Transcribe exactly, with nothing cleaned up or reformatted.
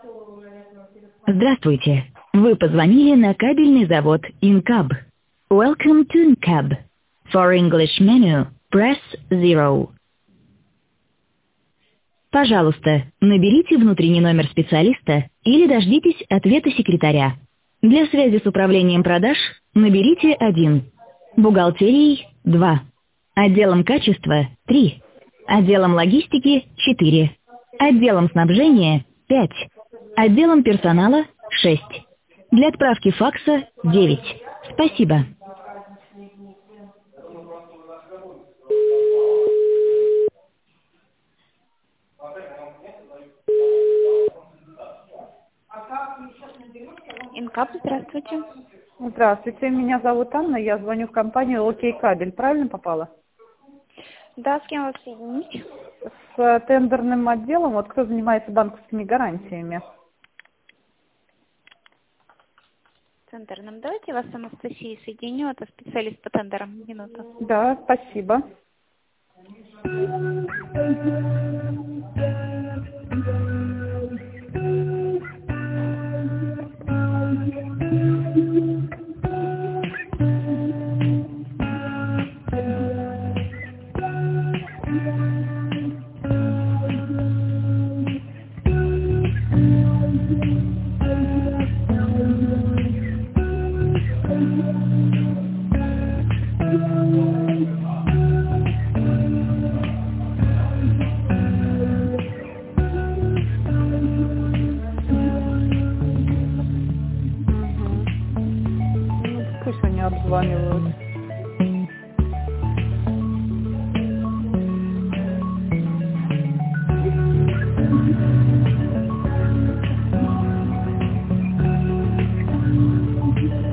Здравствуйте. Вы позвонили на кабельный завод Инкаб. Welcome to Incab. For English menu, press zero. Пожалуйста, наберите внутренний номер специалиста или дождитесь ответа секретаря. Для связи с управлением продаж наберите один. Бухгалтерией два. Отделом качества три. Отделом логистики четыре. Отделом снабжения пять. Отделом персонала шесть. Для отправки факса девять. Спасибо. Инкап, здравствуйте. Здравствуйте, меня зовут Анна, я звоню в компанию «Окей Кабель». Правильно попала? Да, с кем вас соединить? С тендерным отделом, вот кто занимается банковскими гарантиями. Тендерным. Давайте я вас с Анастасией соединю, это специалист по тендерам. Минуту. Да, спасибо. Пусть они обзванивают.